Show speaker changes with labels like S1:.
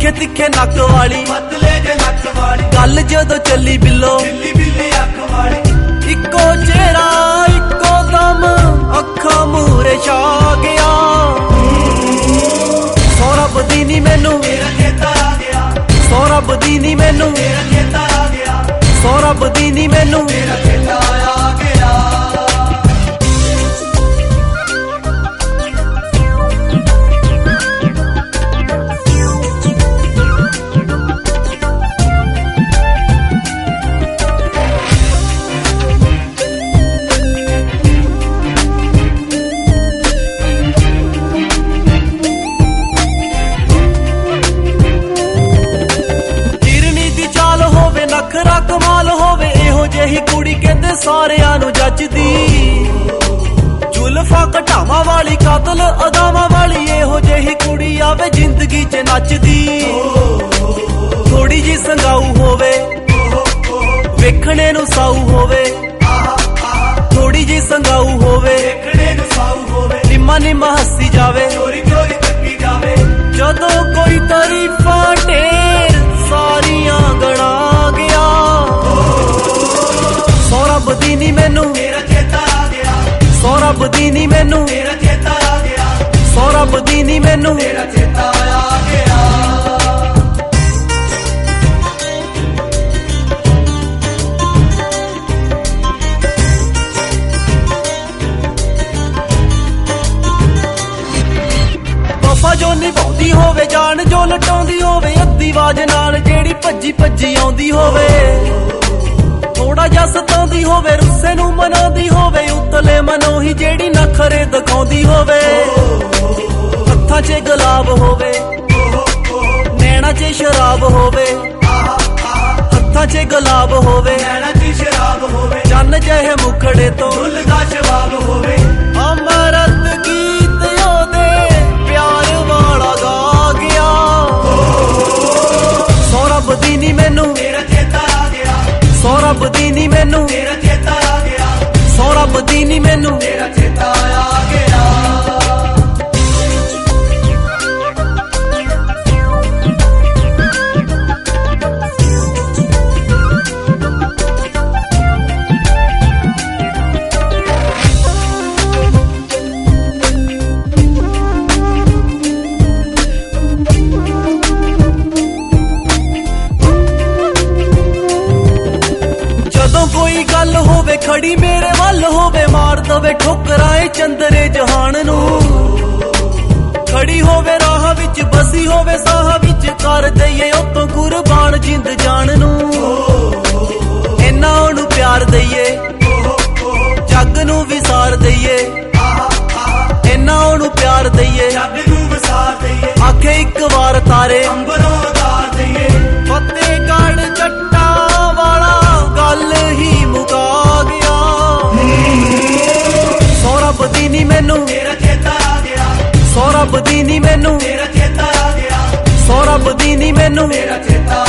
S1: ਤਿੱਖੇ ਤਿੱਖੇ ਨੱਕ ਵਾਲੀ
S2: ਪਤਲੇ ਜੇ ਨੱਕ ਵਾਲੀ
S1: ਗੱਲ ਜਦੋਂ ਚੱਲੀ ਬਿੱਲੋ
S2: ਬਿੱਲੀ ਬਿੱਲੀ ਅੱਖ ਵਾਲੀ
S1: ਇੱਕੋ ਚਿਹਰਾ ਇੱਕੋ ਦਮ ਅੱਖਾਂ ਮੂਹਰੇ ਛਾ ਗਿਆ ਸੌਰਭ ਦੀ ਨੀ ਮੈਨੂੰ
S2: ਤੇਰਾ ਚੇਤਾ ਆ ਗਿਆ
S1: ਸੌਰਭ ਦੀ ਨੀ ਮੈਨੂੰ
S2: ਤੇਰਾ ਚੇਤਾ ਆ ਗਿਆ
S1: ਸੌਰਭ ਦੀ ਨੀ ਮੈਨੂੰ
S2: ਤੇਰਾ ਚੇਤਾ ਆ ਗਿਆ
S1: ਨਖਰਾ ਕਮਾਲ ਹੋਵੇ ਇਹੋ ਜਿਹੀ ਕੁੜੀ ਕਹਿੰਦੇ ਸਾਰਿਆਂ ਨੂੰ ਜੱਜਦੀ ਜ਼ੁਲਫਾਂ ਘਟਾਵਾਂ ਵਾਲੀ ਕਾਤਲ ਅਦਾਵਾਂ ਵਾਲੀ ਇਹੋ ਜਿਹੀ ਕੁੜੀ ਆਵੇ ਜ਼ਿੰਦਗੀ 'ਚ ਨੱਚਦੀ ਥੋੜੀ ਜੀ ਸੰਗਾਊ ਹੋਵੇ ਵੇਖਣੇ ਨੂੰ ਸਾਊ ਹੋਵੇ ਥੋੜੀ ਜੀ ਸੰਗਾਊ ਹੋਵੇ
S2: ਵੇਖਣੇ ਨੂੰ ਸਾਊ ਹੋਵੇ
S1: ਨਿੰਮਾ ਨਿੰਮਾ ਹੱਸੀ ਜਾਵੇ
S2: ਚੋਰੀ ਚੋਰੀ ਤੱਕੀ ਜਾਵੇ
S1: ਜਦੋਂ ਕੋਈ ਤਾਰੀਫਾਂ ਢੇਰ ਸਾਰੀਆਂ ਗਣਾ ਗਿਆ ਸੌਰਭ ਦੀ ਨੀ ਮੈਨੂੰ
S2: ਤੇਰਾ ਚੇਤਾ ਆ ਗਿਆ
S1: ਸੌਰਭ ਦੀ ਨੀ ਮੈਨੂੰ
S2: ਤੇਰਾ ਚੇਤਾ ਆ ਗਿਆ
S1: ਸੌਰਭ ਦੀ ਨੀ ਮੈਨੂੰ
S2: ਤੇਰਾ ਚੇਤਾ ਆ ਗਿਆ
S1: ਵਫਾ ਜੋ ਨਿਭਾਉਂਦੀ ਹੋਵੇ ਜਾਨ ਜੋ ਲਟਾਉਂਦੀ ਹੋਵੇ ਅੱਧੀ ਆਵਾਜ਼ ਨਾਲ ਜਿਹੜੀ ਭੱਜੀ ਭੱਜੀ ਆਉਂਦੀ ਹੋਵੇ ਥੋੜਾ ਜਿਹਾ ਸਤਾਉਂਦੀ ਹੋਵੇ ਰੁੱਸੇ ਨੂੰ ਮਨਾਉਂਦੀ ਹੋਵੇ ਉਤਲੇ ਮਨੋਂ ਹੀ ਜਿਹੜੀ ਨਖਰੇ ਦਿਖਾਉਂਦੀ ਹੋਵੇ ਹੱਥਾਂ 'ਚ ਗੁਲਾਬ ਹੋਵੇ ਨੈਣਾ 'ਚ ਸ਼ਰਾਬ ਹੋਵੇ ਹੱਥਾਂ 'ਚ ਗੁਲਾਬ ਹੋਵੇ
S2: ਨੈਣਾ 'ਚ ਸ਼ਰਾਬ ਹੋਵੇ
S1: ਚੰਨ ਜਿਹੇ ਮੁਖੜੇ ਤੋਂ
S2: ਫੁੱਲ ਦਾ ਜਵਾਬ ਹੋਵੇ
S1: ਅਮਰਤ ਗੀਤ ਉਹਦੇ ਪਿਆਰ ਵਾਲਾ ਗਾ ਗਿਆ ਸੌਰਭ ਦੀ ਨੀ ਮੈਨੂੰ
S2: ਤੇਰਾ ਚੇਤਾ ਆ ਗਿਆ
S1: ਸੌਰਭ ਦੀ ਨੀ ਮੈਨੂੰ
S2: ਤੇਰਾ ਚੇਤਾ ਆ ਗਿਆ
S1: ਸੌਰਭ ਦੀ ਨੀ ਮੈਨੂੰ
S2: ਤੇਰਾ ਚੇਤਾ ਆ ਗਿਆ
S1: ਕੋਈ ਗੱਲ ਹੋਵੇ ਖੜੀ ਮੇਰੇ ਵੱਲ ਹੋਵੇ ਮਾਰ ਦਵੇ ਠੋਕਰਾਂ ਏ ਚੰਦਰੇ ਜਹਾਨ ਨੂੰ ਖੜੀ ਹੋਵੇ ਰਾਹ ਵਿੱਚ ਬਸੀ ਹੋਵੇ ਸਾਹ ਵਿੱਚ ਕਰ ਦਈਏ ਉਤੋਂ ਕੁਰਬਾਨ ਜਿੰਦ ਜਾਨ ਨੂੰ ਇੰਨਾ ਉਹਨੂੰ ਪਿਆਰ ਦਈਏ ਜੱਗ ਨੂੰ ਵਿਸਾਰ ਦਈਏ ਇੰਨਾ ਉਹਨੂੰ ਪਿਆਰ ਦਈਏ
S2: ਜੱਗ ਨੂੰ ਵਿਸਾਰ ਦਈਏ
S1: ਆਖੇ ਇੱਕ ਵਾਰ ਤਾਰੇ
S2: ਅੰਬਰੋਂ ਉਤਾਰ ਦਈਏ
S1: ਫਤਿਹਗੜ੍ਹ ਜੱਟਾਂ ਵਾਲਾ ਗੱਲ ਹੀ ਮੁਕਾ ਗਿਆ ਸੌਰਭ ਦੀ ਨੀ ਮੈਨੂੰ
S2: ਤੇਰਾ ਚੇਤਾ ਆ ਗਿਆ
S1: ਸੌਰਭ ਦੀ ਨੀ ਮੈਨੂੰ
S2: ਤੇਰਾ ਚੇਤਾ ਆ ਗਿਆ
S1: ਸੌਰਭ ਦੀ ਨੀ ਮੈਨੂੰ
S2: ਤੇਰਾ ਚੇਤਾ